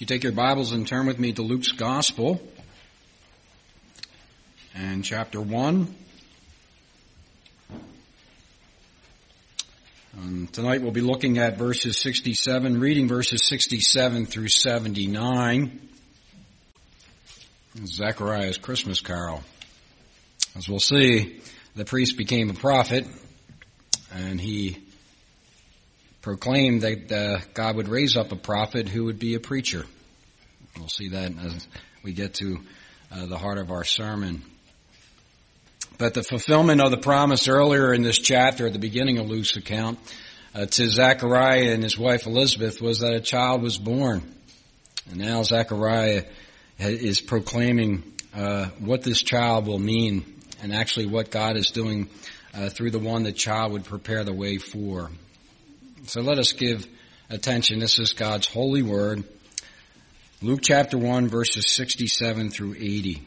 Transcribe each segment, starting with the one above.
you take your Bibles and turn with me to Luke's Gospel and chapter 1. Tonight we'll be looking at reading verses 67 through 79. Zechariah's Christmas carol. As we'll see, the priest became a prophet, and he proclaimed that God would raise up a prophet who would be a preacher. We'll see that as we get to the heart of our sermon. But the fulfillment of the promise earlier in this chapter, at the beginning of Luke's account, to Zechariah and his wife Elizabeth, was that a child was born. And now Zechariah is proclaiming what this child will mean, and actually what God is doing through the one the child would prepare the way for. So let us give attention. This is God's holy word. Luke chapter 1, verses 67 through 80.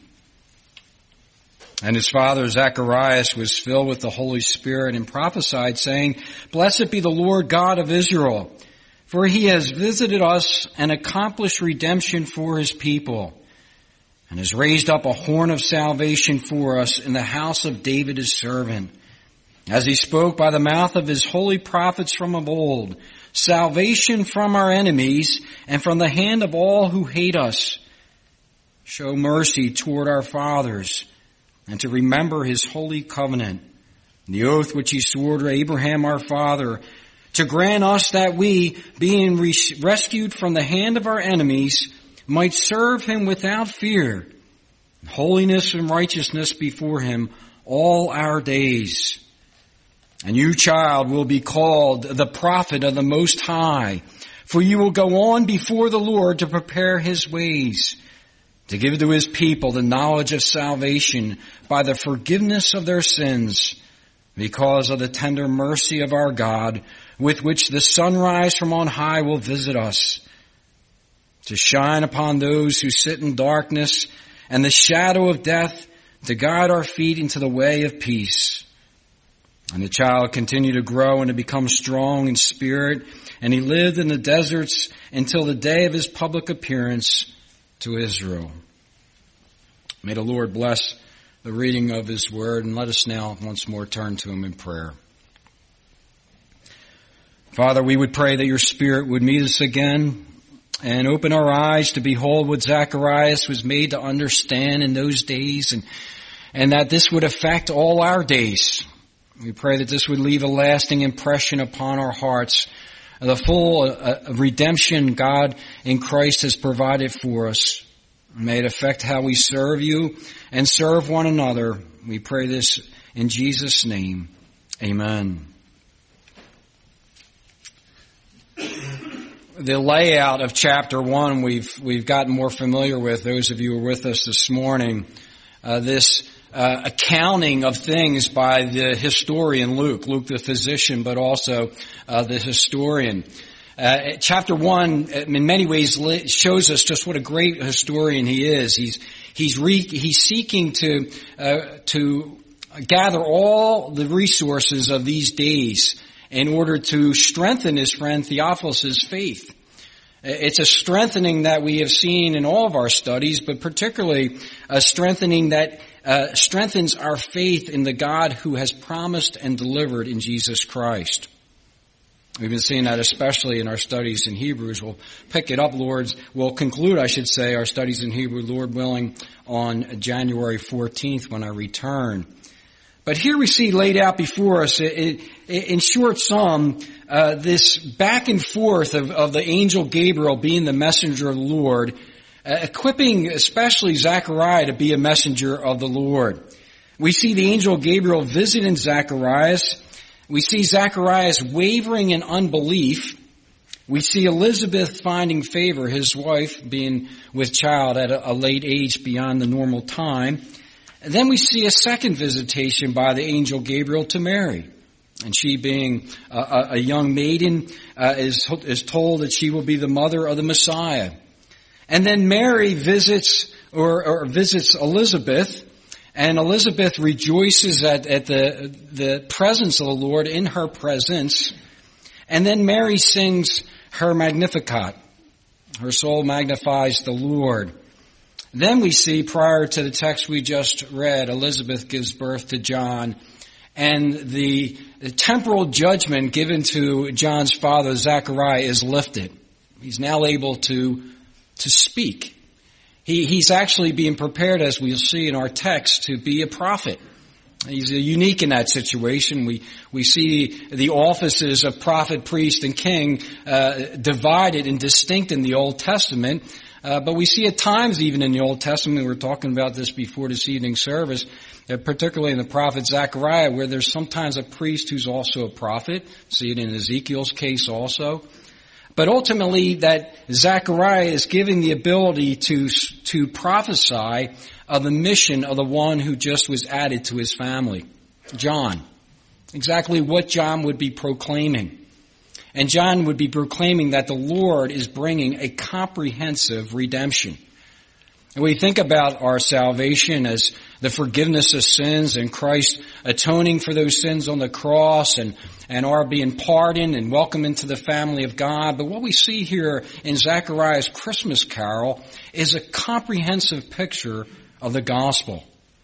And his father Zacharias was filled with the Holy Spirit and prophesied, saying, "Blessed be the Lord God of Israel, for he has visited us and accomplished redemption for his people, and has raised up a horn of salvation for us in the house of David his servant, as he spoke by the mouth of his holy prophets from of old, salvation from our enemies and from the hand of all who hate us. Show mercy toward our fathers, and to remember his holy covenant, the oath which he swore to Abraham our father, to grant us that we, being rescued from the hand of our enemies, might serve him without fear, in holiness and righteousness before him all our days. And you, child, will be called the prophet of the Most High, for you will go on before the Lord to prepare his ways, to give to his people the knowledge of salvation by the forgiveness of their sins, because of the tender mercy of our God, with which the sunrise from on high will visit us, to shine upon those who sit in darkness and the shadow of death, to guide our feet into the way of peace." And the child continued to grow and to become strong in spirit, and he lived in the deserts until the day of his public appearance to Israel. May the Lord bless the reading of his word, and let us now once more turn to him in prayer. Father, we would pray that your Spirit would meet us again and open our eyes to behold what Zacharias was made to understand in those days, and that this would affect all our days. We pray that this would leave a lasting impression upon our hearts, the full redemption God in Christ has provided for us. May it affect how we serve you and serve one another. We pray this in Jesus' name. Amen. The layout of chapter 1 we've gotten more familiar with, those of you who are with us this morning. This accounting of things by the historian Luke the physician, but also the historian. Chapter 1, in many ways, shows us just what a great historian he is. He's seeking to gather all the resources of these days in order to strengthen his friend Theophilus' faith. It's a strengthening that we have seen in all of our studies, but particularly a strengthening that strengthens our faith in the God who has promised and delivered in Jesus Christ. We've been seeing that especially in our studies in Hebrews. We'll pick it up, we'll conclude, I should say, our studies in Hebrew, Lord willing, on January 14th when I return. But here we see laid out before us, in short sum, this back and forth of the angel Gabriel being the messenger of the Lord, equipping especially Zechariah to be a messenger of the Lord. We see the angel Gabriel visiting Zacharias. We see Zacharias wavering in unbelief. We see Elizabeth finding favor, his wife being with child at a late age beyond the normal time. And then we see a second visitation by the angel Gabriel to Mary. And she, being a young maiden, is told that she will be the mother of the Messiah. And then Mary visits Elizabeth, and Elizabeth rejoices at the presence of the Lord in her presence. And then Mary sings her Magnificat. Her soul magnifies the Lord. Then we see, prior to the text we just read, Elizabeth gives birth to John, and the temporal judgment given to John's father, Zechariah, is lifted. He's now able to speak. He's actually being prepared, as we'll see in our text, to be a prophet. He's unique in that situation. We see the offices of prophet, priest, and king divided and distinct in the Old Testament. But we see at times, even in the Old Testament, we were talking about this before this evening's service, particularly in the prophet Zechariah, where there's sometimes a priest who's also a prophet. See it in Ezekiel's case also. But ultimately, that Zechariah is giving the ability to prophesy of the mission of the one who just was added to his family, John. Exactly what John would be proclaiming. And John would be proclaiming that the Lord is bringing a comprehensive redemption. And we think about our salvation as the forgiveness of sins and Christ atoning for those sins on the cross and our being pardoned and welcomed into the family of God. But what we see here in Zechariah's Christmas carol is a comprehensive picture of the gospel.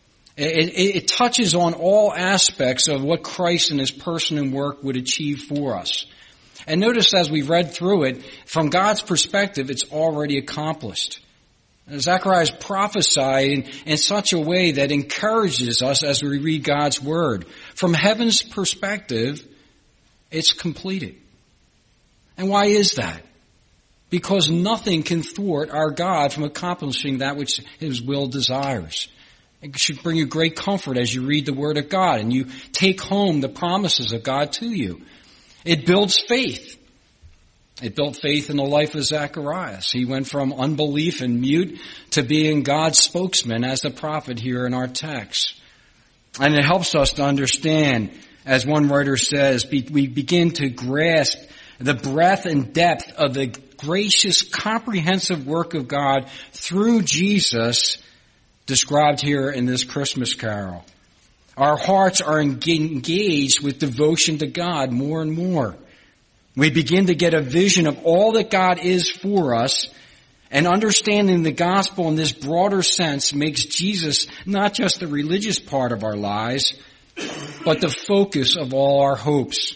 It touches on all aspects of what Christ and his person and work would achieve for us. And notice as we read through it, from God's perspective, it's already accomplished. Zechariah is prophesying in such a way that encourages us as we read God's word. From heaven's perspective, it's completed. And why is that? Because nothing can thwart our God from accomplishing that which his will desires. It should bring you great comfort as you read the word of God and you take home the promises of God to you. It builds faith. It built faith in the life of Zacharias. He went from unbelief and mute to being God's spokesman as the prophet here in our text. And it helps us to understand, as one writer says, we begin to grasp the breadth and depth of the gracious, comprehensive work of God through Jesus described here in this Christmas carol. Our hearts are engaged with devotion to God more and more. We begin to get a vision of all that God is for us, and understanding the gospel in this broader sense makes Jesus not just the religious part of our lives, but the focus of all our hopes.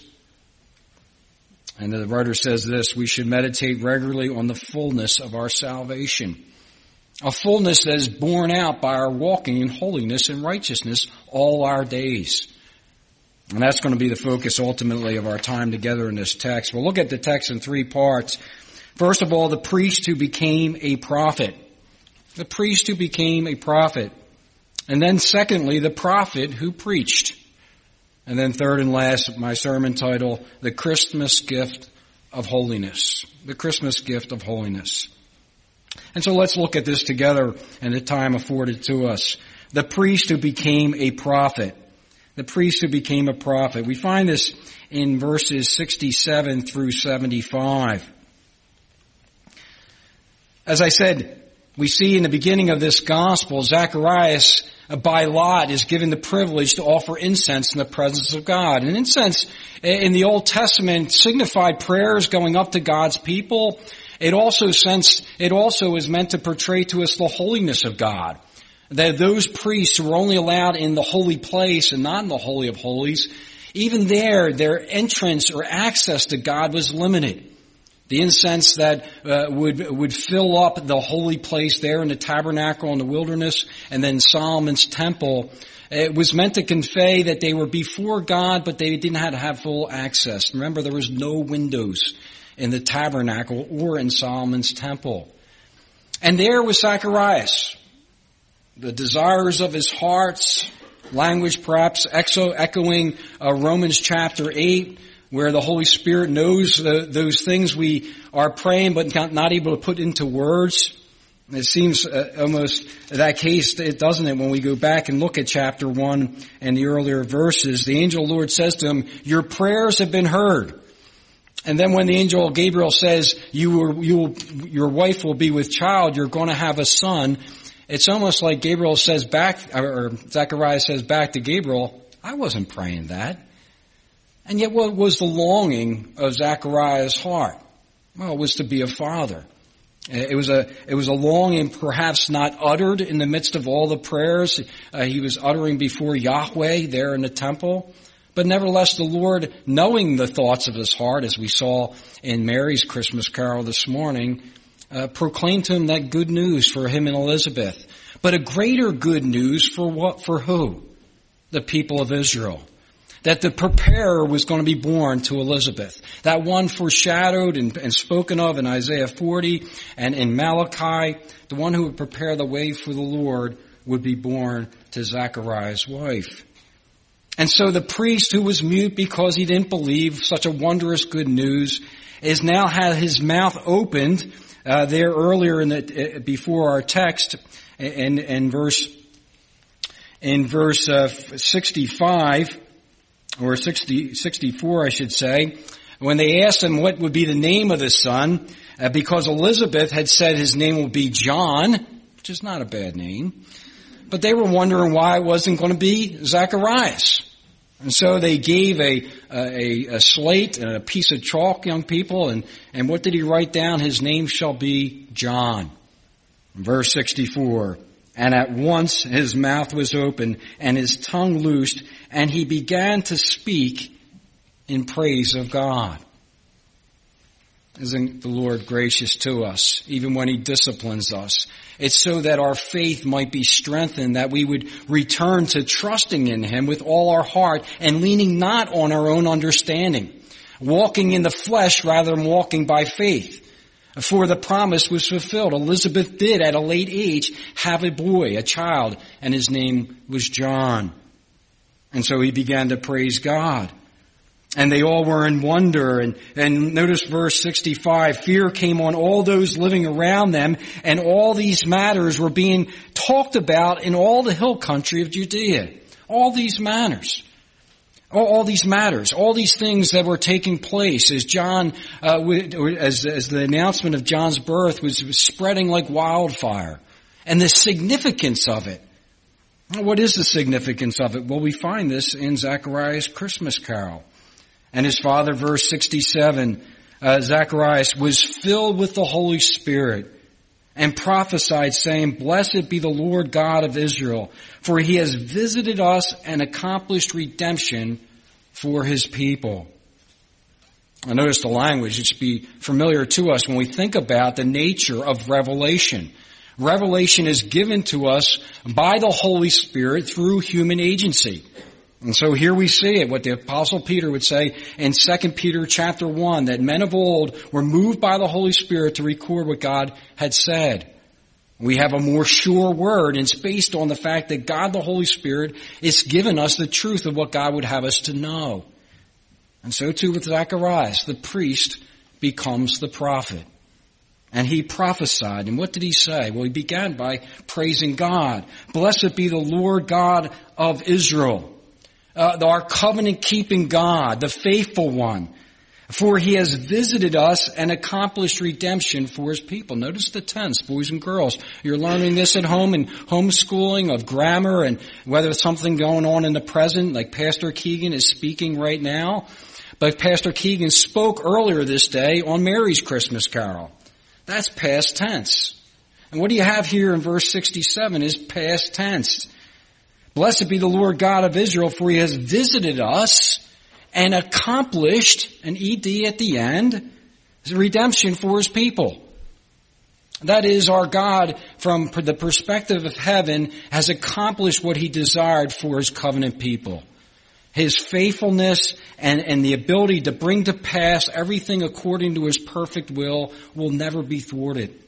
And the writer says this: we should meditate regularly on the fullness of our salvation. A fullness that is borne out by our walking in holiness and righteousness all our days. And that's going to be the focus ultimately of our time together in this text. We'll look at the text in three parts. First of all, the priest who became a prophet. The priest who became a prophet. And then secondly, the prophet who preached. And then third and last, my sermon title, The Christmas Gift of Holiness. The Christmas Gift of Holiness. And so let's look at this together in the time afforded to us. The priest who became a prophet. The priest who became a prophet. We find this in verses 67 through 75. As I said, we see in the beginning of this gospel, Zacharias, by lot, is given the privilege to offer incense in the presence of God. And incense in the Old Testament signified prayers going up to God's people. It also is meant to portray to us the holiness of God. That those priests who were only allowed in the holy place and not in the Holy of Holies, even there, their entrance or access to God was limited. The incense that would fill up the holy place there in the tabernacle in the wilderness and then Solomon's temple, it was meant to convey that they were before God, but they didn't have full access. Remember, there was no windows in the tabernacle or in Solomon's temple. And there was Zacharias. The desires of his heart's language perhaps echoing Romans chapter 8, where the Holy Spirit knows those things we are praying but not able to put into words. It seems almost that case, doesn't it, when we go back and look at chapter 1 and the earlier verses. The angel of the Lord says to him, your prayers have been heard. And then when the angel Gabriel says, your wife will be with child, you're going to have a son, it's almost like Gabriel says back, or Zechariah says back to Gabriel, I wasn't praying that. And yet what was the longing of Zechariah's heart? Well, it was to be a father. It was a long and perhaps not uttered in the midst of all the prayers he was uttering before Yahweh there in the temple. But nevertheless, the Lord, knowing the thoughts of his heart, as we saw in Mary's Christmas carol this morning, proclaimed to him that good news for him and Elizabeth. But a greater good news for what? For who? The people of Israel. That the preparer was going to be born to Elizabeth. That one foreshadowed and spoken of in Isaiah 40 and in Malachi, the one who would prepare the way for the Lord would be born to Zechariah's wife. And so the priest who was mute because he didn't believe such a wondrous good news is now had his mouth opened there earlier before our text in verse 65 or 64 I should say, when they asked him what would be the name of the son, because Elizabeth had said his name will be John, which is not a bad name, but they were wondering why it wasn't going to be Zacharias. And so they gave a slate and a piece of chalk, young people, and what did he write down? His name shall be John. Verse 64, and at once his mouth was opened and his tongue loosed, and he began to speak in praise of God. Isn't the Lord gracious to us, even when he disciplines us? It's so that our faith might be strengthened, that we would return to trusting in him with all our heart and leaning not on our own understanding, walking in the flesh rather than walking by faith. For the promise was fulfilled. Elizabeth did at a late age have a boy, a child, and his name was John. And so he began to praise God. And they all were in wonder. And notice verse 65, fear came on all those living around them, and all these matters were being talked about in all the hill country of Judea. All these matters. All these matters, all these things that were taking place as John, as the announcement of John's birth was spreading like wildfire. And the significance of it. What is the significance of it? Well, we find this in Zechariah's Christmas carol. And his father, verse 67, Zacharias was filled with the Holy Spirit and prophesied, saying, blessed be the Lord God of Israel, for he has visited us and accomplished redemption for his people. I notice the language. It should be familiar to us when we think about the nature of revelation. Revelation is given to us by the Holy Spirit through human agency. And so here we see it, what the Apostle Peter would say in 2 Peter chapter 1, that men of old were moved by the Holy Spirit to record what God had said. We have a more sure word, and it's based on the fact that God the Holy Spirit is giving us the truth of what God would have us to know. And so too with Zacharias, the priest becomes the prophet. And he prophesied. And what did he say? Well, he began by praising God. Blessed be the Lord God of Israel. Our covenant-keeping God, the faithful one. For he has visited us and accomplished redemption for his people. Notice the tense, boys and girls. You're learning this at home in homeschooling of grammar and whether it's something going on in the present, like Pastor Keegan is speaking right now. But Pastor Keegan spoke earlier this day on Mary's Christmas carol. That's past tense. And what do you have here in verse 67 is past tense. Blessed be the Lord God of Israel, for he has visited us and accomplished, an ED at the end, redemption for his people. That is, our God, from the perspective of heaven, has accomplished what he desired for his covenant people. His faithfulness and the ability to bring to pass everything according to his perfect will never be thwarted.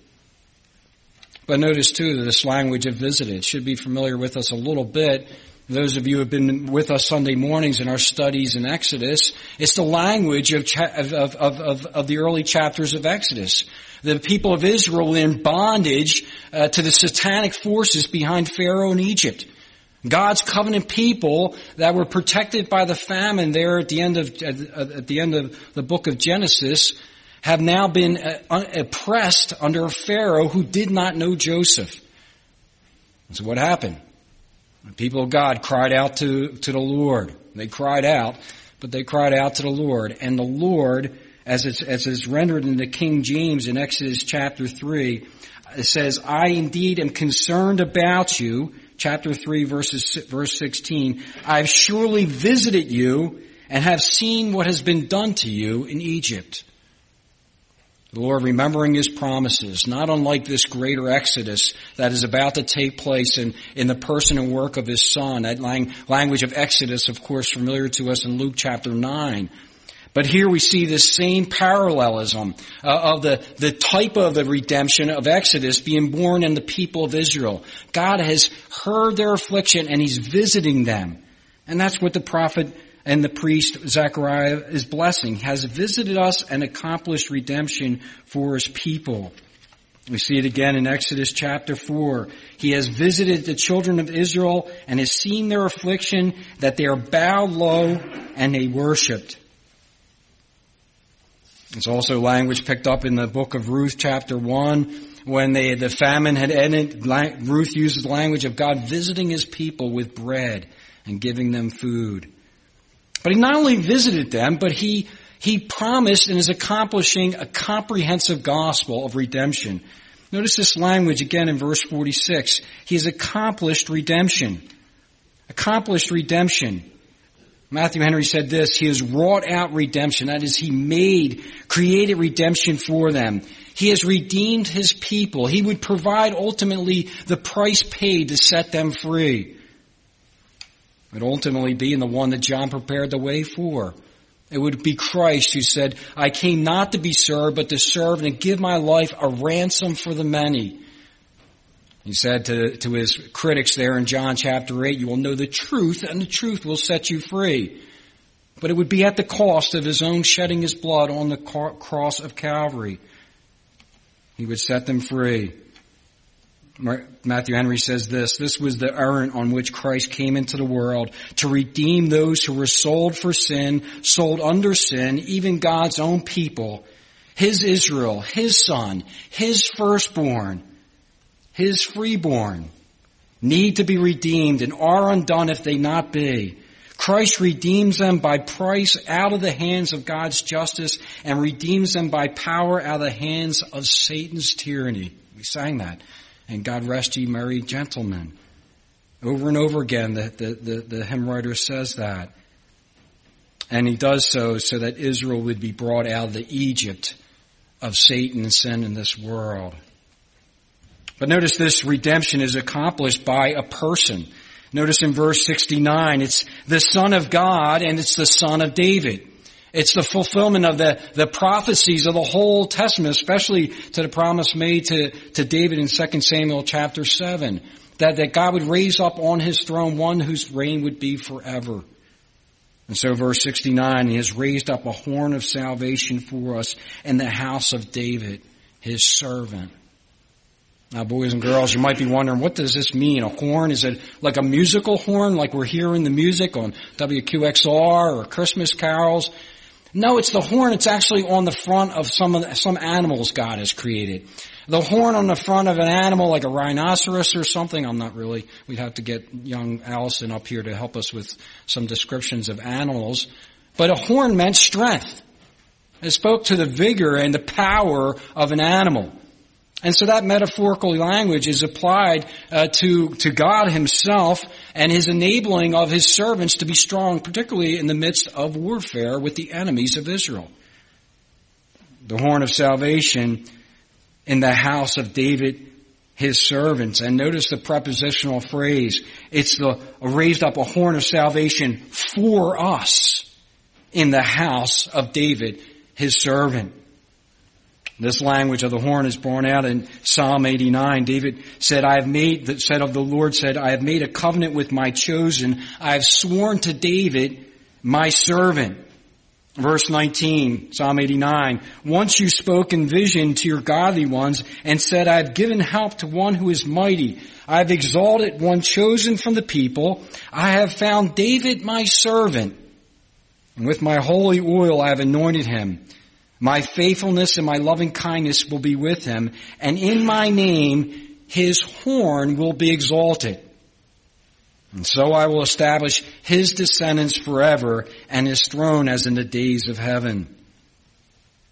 But notice, too, that this language of visited should be familiar with us a little bit. Those of you who have been with us Sunday mornings in our studies in Exodus, it's the language of the early chapters of Exodus. The people of Israel were in bondage to the satanic forces behind Pharaoh in Egypt. God's covenant people that were protected by the famine there at the end of the book of Genesis have now been oppressed under a Pharaoh who did not know Joseph. And so what happened? The people of God cried out to the Lord. They cried out, but they cried out to the Lord. And the Lord as it's rendered in the King James in Exodus chapter 3, it says, I indeed am concerned about you, chapter 3, verse 16. I've surely visited you and have seen what has been done to you in Egypt. The Lord remembering His promises, not unlike this greater exodus that is about to take place in the person and work of His Son. That language of exodus, of course, familiar to us in Luke chapter 9. But here we see this same parallelism of the type of the redemption of Exodus being born in the people of Israel. God has heard their affliction and He's visiting them. And that's what the prophet and the priest Zechariah is blessing. He has visited us and accomplished redemption for His people. We see it again in Exodus chapter 4. He has visited the children of Israel and has seen their affliction, that they are bowed low and they worshipped. It's also language picked up in the book of Ruth chapter 1. When the famine had ended, Ruth uses the language of God visiting His people with bread and giving them food. But He not only visited them, but He promised and is accomplishing a comprehensive gospel of redemption. Notice this language again in verse 46. He has accomplished redemption. Accomplished redemption. Matthew Henry said this, He has wrought out redemption. That is, He created redemption for them. He has redeemed His people. He would provide ultimately the price paid to set them free. It would ultimately be in the one that John prepared the way for. It would be Christ who said, I came not to be served, but to serve and to give my life a ransom for the many. He said to His critics there in John chapter 8, you will know the truth, and the truth will set you free. But it would be at the cost of His own shedding His blood on the cross of Calvary. He would set them free. Matthew Henry says this was the errand on which Christ came into the world, to redeem those who were sold for sin, sold under sin, even God's own people, His Israel, His Son, His firstborn, His freeborn, need to be redeemed and are undone if they not be. Christ redeems them by price out of the hands of God's justice and redeems them by power out of the hands of Satan's tyranny. We sang that. And God rest ye merry gentlemen. Over and over again, the hymn writer says that. And he does so that Israel would be brought out of the Egypt of Satan and sin in this world. But notice this redemption is accomplished by a person. Notice in verse 69, it's the Son of God and it's the Son of David. It's the fulfillment of the prophecies of the whole Testament, especially to the promise made to David in 2 Samuel chapter 7, that God would raise up on His throne one whose reign would be forever. And so verse 69, He has raised up a horn of salvation for us in the house of David, His servant. Now, boys and girls, you might be wondering, what does this mean? A horn? Is it like a musical horn, like we're hearing the music on WQXR or Christmas carols? No, it's the horn. It's actually on the front of some animals God has created. The horn on the front of an animal, like a rhinoceros or something, I'm not really. We'd have to get young Allison up here to help us with some descriptions of animals. But a horn meant strength. It spoke to the vigor and the power of an animal. And so that metaphorical language is applied to God Himself and His enabling of His servants to be strong, particularly in the midst of warfare with the enemies of Israel. The horn of salvation in the house of David, His servants. And notice the prepositional phrase. It's raised up a horn of salvation for us in the house of David, His servant. This language of the horn is borne out in Psalm 89. David said, I have made a covenant with my chosen. I have sworn to David, my servant. Verse 19, Psalm 89. Once you spoke in vision to your godly ones and said, I have given help to one who is mighty. I have exalted one chosen from the people. I have found David, my servant. And with my holy oil I have anointed him. My faithfulness and my loving kindness will be with him, and in my name his horn will be exalted. And so I will establish his descendants forever, and his throne as in the days of heaven.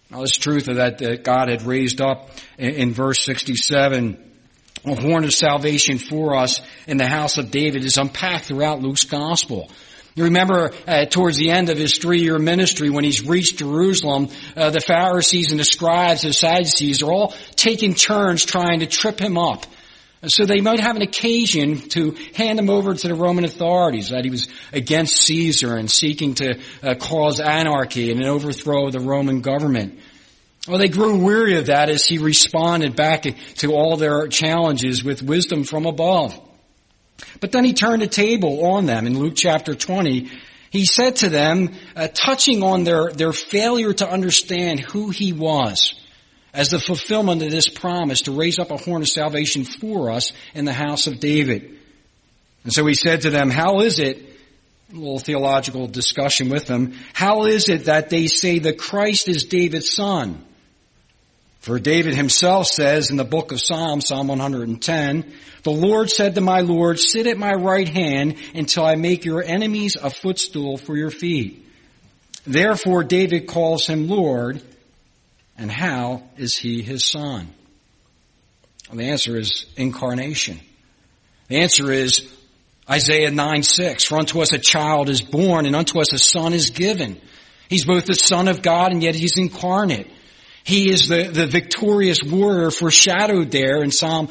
Now, this truth of that God had raised up in verse 67, a horn of salvation for us in the house of David, is unpacked throughout Luke's gospel. You remember towards the end of his 3-year ministry, when he's reached Jerusalem, the Pharisees and the scribes and the Sadducees are all taking turns trying to trip him up. So they might have an occasion to hand him over to the Roman authorities, that he was against Caesar and seeking to cause anarchy and an overthrow of the Roman government. Well, they grew weary of that as he responded back to all their challenges with wisdom from above. But then he turned the table on them. In Luke chapter 20, he said to them, touching on their failure to understand who he was, as the fulfillment of this promise to raise up a horn of salvation for us in the house of David. And so he said to them, how is it, a little theological discussion with them, how is it that they say the Christ is David's son? For David himself says in the book of Psalms, Psalm 110, the Lord said to my Lord, sit at my right hand until I make your enemies a footstool for your feet. Therefore David calls him Lord. And how is he his son? Well, the answer is incarnation. The answer is Isaiah 9:6. For unto us a child is born, and unto us a son is given. He's both the Son of God, and yet he's incarnate. He is the victorious warrior foreshadowed there in Psalm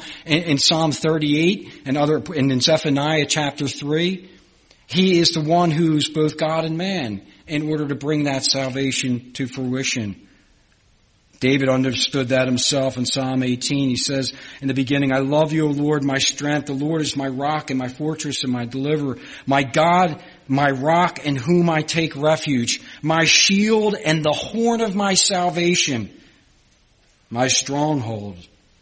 38 and in Zephaniah chapter 3. He is the one who's both God and man in order to bring that salvation to fruition. David understood that himself in Psalm 18. He says in the beginning, I love you, O Lord, my strength. The Lord is my rock and my fortress and my deliverer. My God, my rock in whom I take refuge. My shield and the horn of my salvation. My stronghold.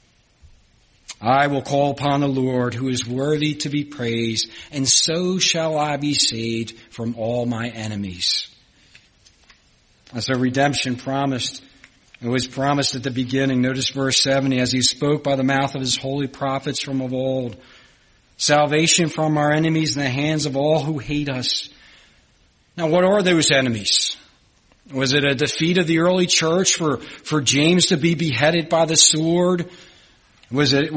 I will call upon the Lord who is worthy to be praised, and so shall I be saved from all my enemies. As a redemption promised, it was promised at the beginning. Notice verse 70, as he spoke by the mouth of his holy prophets from of old. Salvation from our enemies in the hands of all who hate us. Now, what are those enemies? Was it a defeat of the early church for James to be beheaded by the sword? Was it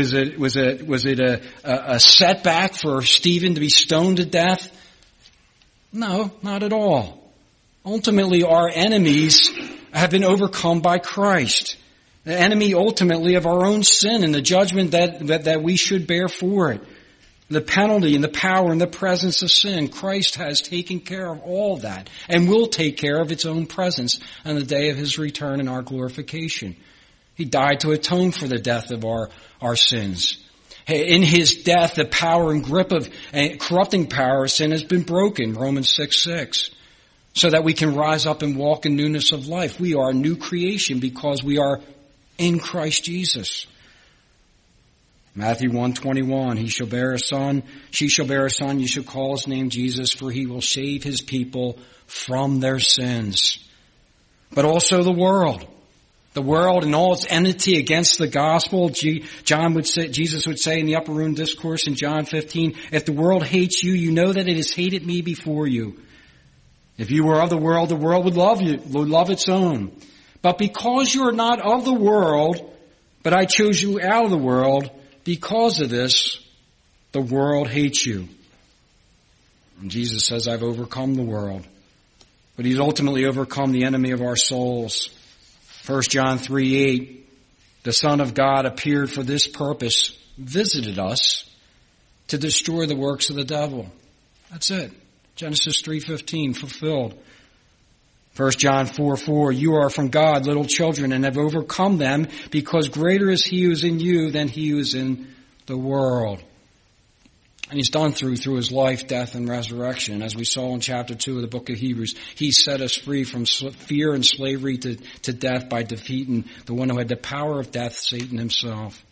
a setback for Stephen to be stoned to death? No, not at all. Ultimately, our enemies have been overcome by Christ. The enemy ultimately of our own sin and the judgment that we should bear for it. The penalty and the power and the presence of sin. Christ has taken care of all that and will take care of its own presence on the day of his return and our glorification. He died to atone for the death of our sins. In his death, the power and grip of corrupting power of sin has been broken. Romans 6:6. So that we can rise up and walk in newness of life. We are a new creation because we are in Christ Jesus. Matthew 1:21, she shall bear a son, you shall call his name Jesus, for he will save his people from their sins. But also the world and all its enmity against the gospel. Jesus would say in the upper room discourse in John 15, if the world hates you, you know that it has hated me before you. If you were of the world would love you, would love its own. But because you are not of the world, but I chose you out of the world, because of this, the world hates you. And Jesus says, I've overcome the world. But he's ultimately overcome the enemy of our souls. 1 John 3:8, the Son of God appeared for this purpose, visited us to destroy the works of the devil. That's it. Genesis 3:15 fulfilled. 1 John 4:4, you are from God, little children, and have overcome them, because greater is he who is in you than he who is in the world. And he's done through his life, death, and resurrection. As we saw in chapter 2 of the book of Hebrews, he set us free from fear and slavery to death by defeating the one who had the power of death, Satan himself.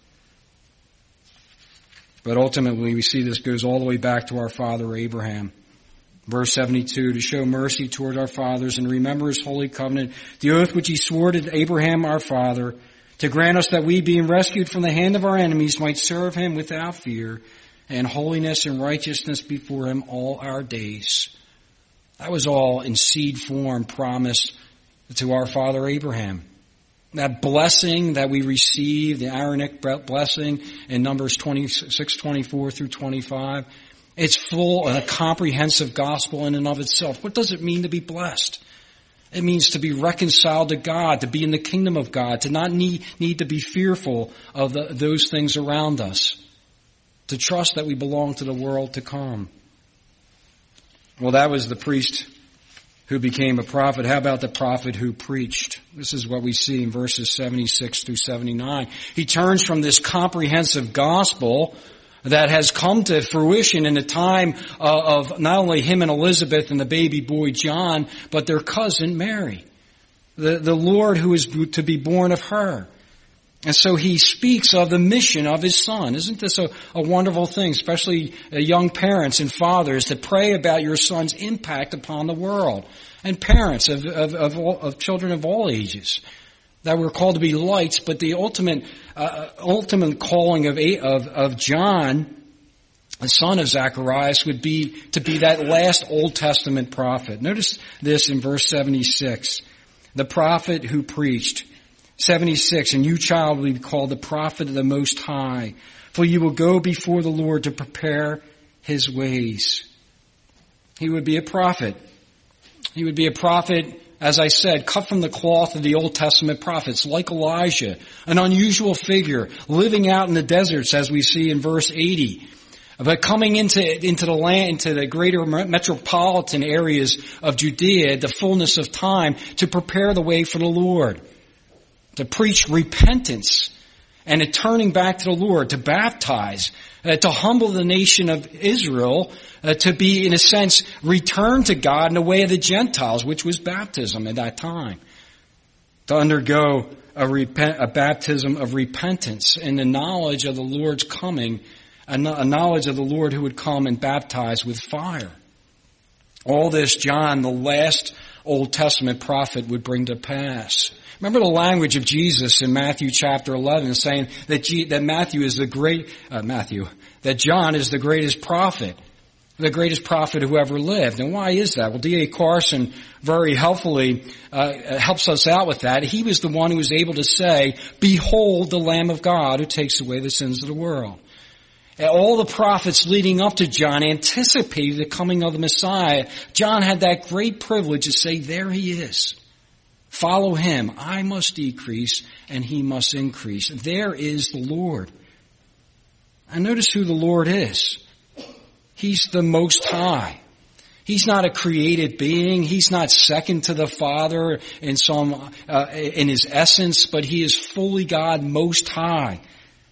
But ultimately, we see this goes all the way back to our father Abraham. Verse 72, to show mercy toward our fathers and remember his holy covenant, the oath which he swore to Abraham our father, to grant us that we, being rescued from the hand of our enemies, might serve him without fear and holiness and righteousness before him all our days. That was all in seed form promised to our father Abraham. That blessing that we receive, the Aaronic blessing in Numbers 26:24 through 25, it's full and a comprehensive gospel in and of itself. What does it mean to be blessed? It means to be reconciled to God, to be in the kingdom of God, to not need to be fearful of those things around us, to trust that we belong to the world to come. Well, that was the priest who became a prophet. How about the prophet who preached? This is what we see in verses 76 through 79. He turns from this comprehensive gospel that has come to fruition in the time of not only him and Elizabeth and the baby boy John, but their cousin Mary, the Lord who is to be born of her. And so he speaks of the mission of his son. Isn't this a wonderful thing, especially young parents and fathers, to pray about your son's impact upon the world, and parents of children of all ages, that we're called to be lights, but the ultimate calling of John, the son of Zacharias, would be to be that last Old Testament prophet. Notice this in verse 76. The prophet who preached. 76, and you, child, will be called the prophet of the Most High, for you will go before the Lord to prepare his ways. He would be a prophet. He would be a prophet, as I said, cut from the cloth of the Old Testament prophets, like Elijah, an unusual figure, living out in the deserts, as we see in verse 80. But coming into the land, into the greater metropolitan areas of Judea, the fullness of time, to prepare the way for the Lord. To preach repentance and a turning back to the Lord, to baptize, to humble the nation of Israel, to be, in a sense, returned to God in the way of the Gentiles, which was baptism at that time. To undergo a baptism of repentance and the knowledge of the Lord's coming, a knowledge of the Lord who would come and baptize with fire. All this John, the last Old Testament prophet, would bring to pass. Remember the language of Jesus in Matthew chapter 11 saying that that John is the greatest prophet who ever lived. And why is that? Well, D.A. Carson very helpfully helps us out with that. He was the one who was able to say, "Behold the Lamb of God who takes away the sins of the world." And all the prophets leading up to John anticipated the coming of the Messiah. John had that great privilege to say, "There he is. Follow him. I must decrease and he must increase. There is the Lord." And notice who the Lord is. He's the Most High. He's not a created being. He's not second to the Father in his essence, but he is fully God, Most High.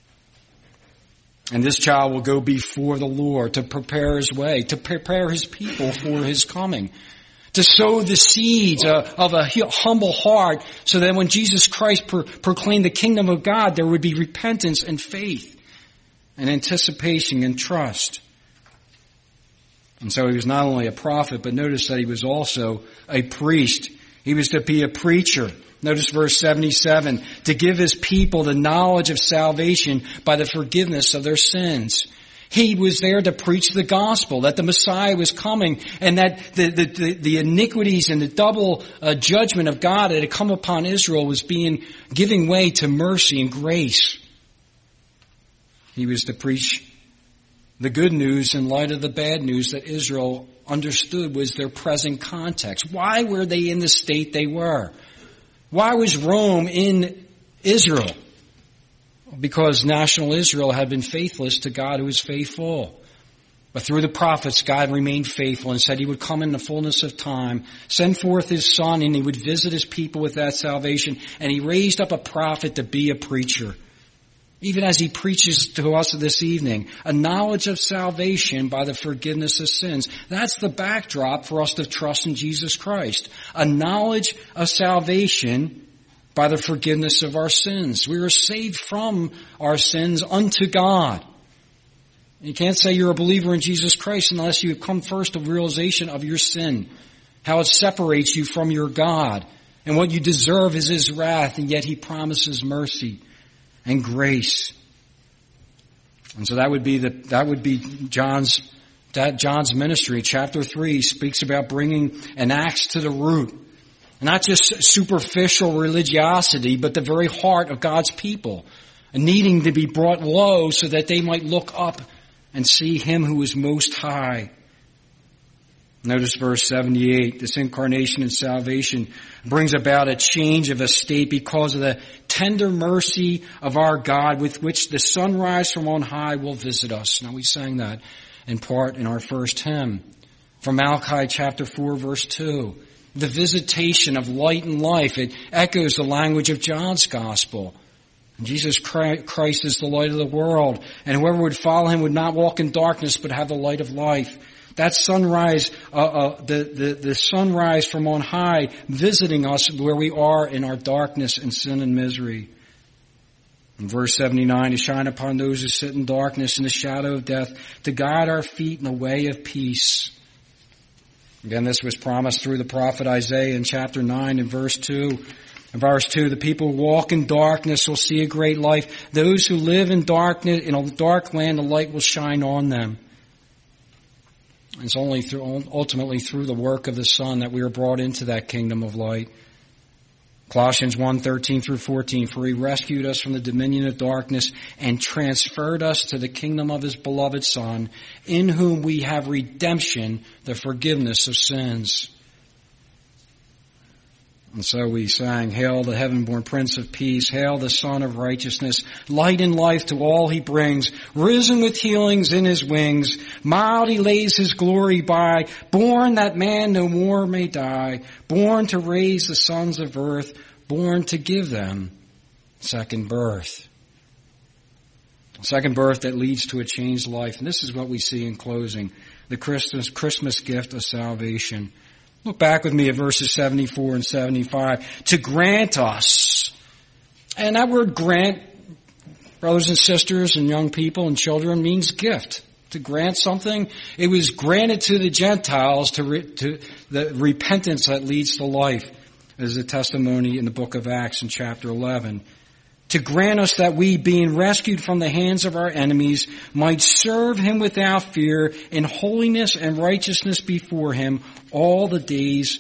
And this child will go before the Lord to prepare his way, to prepare his people for his coming. To sow the seeds of a humble heart so that when Jesus Christ proclaimed the kingdom of God, there would be repentance and faith and anticipation and trust. And so he was not only a prophet, but notice that he was also a priest. He was to be a preacher. Notice verse 77, to give his people the knowledge of salvation by the forgiveness of their sins. He was there to preach the gospel, that the Messiah was coming, and that the iniquities and the double judgment of God that had come upon Israel was giving way to mercy and grace. He was to preach the good news in light of the bad news that Israel understood was their present context. Why were they in the state they were? Why was Rome in Israel? Because national Israel had been faithless to God who is faithful. But through the prophets, God remained faithful and said he would come in the fullness of time, send forth his son, and he would visit his people with that salvation. And he raised up a prophet to be a preacher. Even as he preaches to us this evening, a knowledge of salvation by the forgiveness of sins. That's the backdrop for us to trust in Jesus Christ. A knowledge of salvation by the forgiveness of our sins. We are saved from our sins unto God. You can't say you're a believer in Jesus Christ unless you have come first to realization of your sin, how it separates you from your God, and what you deserve is his wrath, and yet he promises mercy and grace. And so that would be John's ministry. Chapter 3 speaks about bringing an axe to the root. Not just superficial religiosity, but the very heart of God's people, needing to be brought low so that they might look up and see Him who is most high. Notice verse 78. This incarnation and salvation brings about a change of estate because of the tender mercy of our God with which the sunrise from on high will visit us. Now we sang that in part in our first hymn from Malachi chapter 4 verse 2. The visitation of light and life. It echoes the language of John's gospel. Jesus Christ is the light of the world, and whoever would follow Him would not walk in darkness but have the light of life. That sunrise, the sunrise from on high visiting us where we are in our darkness and sin and misery. In verse 79, to shine upon those who sit in darkness and the shadow of death, to guide our feet in the way of peace. Again, this was promised through the prophet Isaiah in chapter 9 and verse 2. In verse 2, the people who walk in darkness will see a great light. Those who live in darkness, in a dark land, the light will shine on them. It's only ultimately through the work of the Son that we are brought into that kingdom of light. Colossians 1:13 through 14, for He rescued us from the dominion of darkness and transferred us to the kingdom of His beloved Son, in whom we have redemption, the forgiveness of sins. And so we sang, Hail the heaven-born Prince of Peace, hail the Son of Righteousness, light and life to all He brings, risen with healings in His wings, mild He lays His glory by, born that man no more may die, born to raise the sons of earth, born to give them second birth. Second birth that leads to a changed life. And this is what we see in closing, the Christmas gift of salvation. Look back with me at verses 74 and 75. To grant us. And that word grant, brothers and sisters and young people and children, means gift. To grant something. It was granted to the Gentiles to the repentance that leads to life. As a testimony in the book of Acts in chapter 11. To grant us that we, being rescued from the hands of our enemies, might serve Him without fear in holiness and righteousness before Him all our days.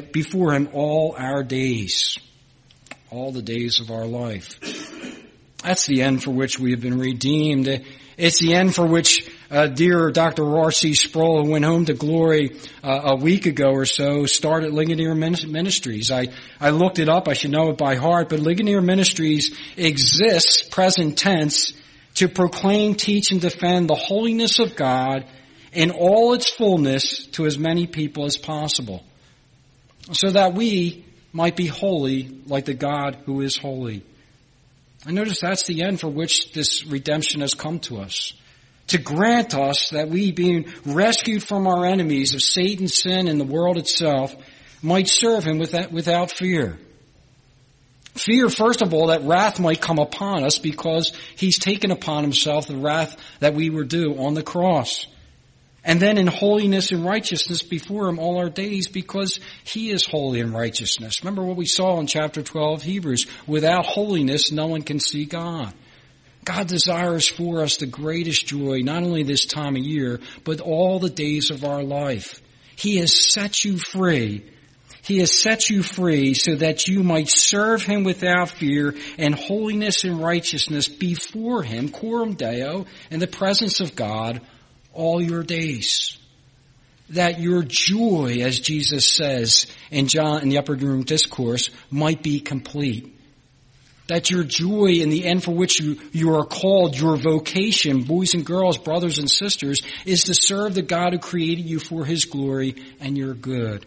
All the days of our life. That's the end for which we have been redeemed. It's the end for which dear Dr. R.C. Sproul, who went home to glory a week ago or so, started Ligonier Ministries. I looked it up. I should know it by heart. But Ligonier Ministries exists, present tense, to proclaim, teach, and defend the holiness of God in all its fullness to as many people as possible, so that we might be holy like the God who is holy. And notice that's the end for which this redemption has come to us. To grant us that we, being rescued from our enemies of Satan, sin, and the world itself, might serve Him without fear. Fear, first of all, that wrath might come upon us because He's taken upon Himself the wrath that we were due on the cross. And then in holiness and righteousness before Him all our days because He is holy and righteousness. Remember what we saw in chapter 12 of Hebrews. Without holiness, no one can see God. God desires for us the greatest joy, not only this time of year, but all the days of our life. He has set you free. He has set you free so that you might serve Him without fear and holiness and righteousness before Him, coram Deo, in the presence of God, all your days. That your joy, as Jesus says in the Upper Room Discourse, might be complete. That your joy in the end for which you are called, your vocation, boys and girls, brothers and sisters, is to serve the God who created you for His glory and your good.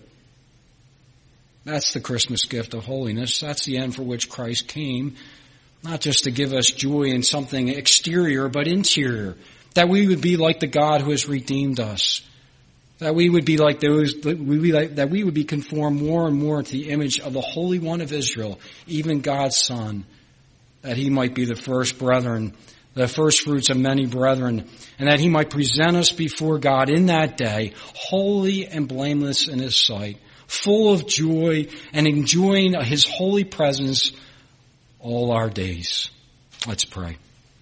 That's the Christmas gift of holiness. That's the end for which Christ came. Not just to give us joy in something exterior, but interior. That we would be like the God who has redeemed us. That we would be like those, that we would be conformed more and more to the image of the Holy One of Israel, even God's Son. That He might be the first brethren, the first fruits of many brethren, and that He might present us before God in that day, holy and blameless in His sight, full of joy and enjoying His holy presence all our days. Let's pray.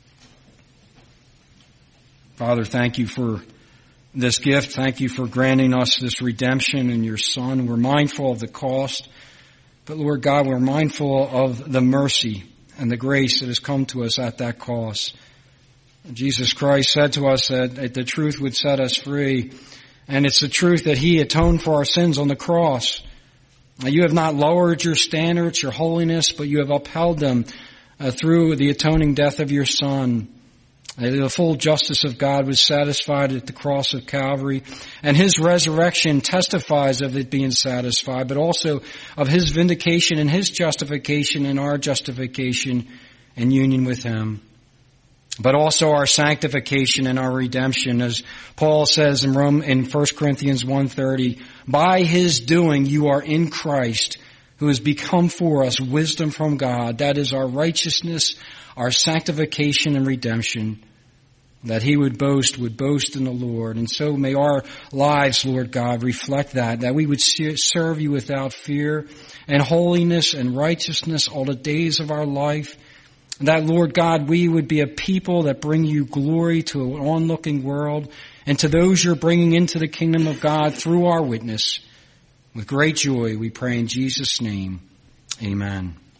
Father, thank You for this gift. Thank You for granting us this redemption in Your Son. We're mindful of the cost. But Lord God, we're mindful of the mercy and the grace that has come to us at that cost. Jesus Christ said to us that the truth would set us free. And it's the truth that He atoned for our sins on the cross. You have not lowered your standards, your holiness, but you have upheld them through the atoning death of your Son. The full justice of God was satisfied at the cross of Calvary, and His resurrection testifies of it being satisfied, but also of His vindication and His justification and our justification and union with Him. But also our sanctification and our redemption, as Paul says in 1 Corinthians 1:30, by His doing you are in Christ, who has become for us wisdom from God. That is our righteousness, our sanctification and redemption. That He would boast in the Lord. And so may our lives, Lord God, reflect that we would serve You without fear and holiness and righteousness all the days of our life. That, Lord God, we would be a people that bring You glory to an onlooking world and to those You're bringing into the kingdom of God through our witness. With great joy we pray in Jesus' name. Amen.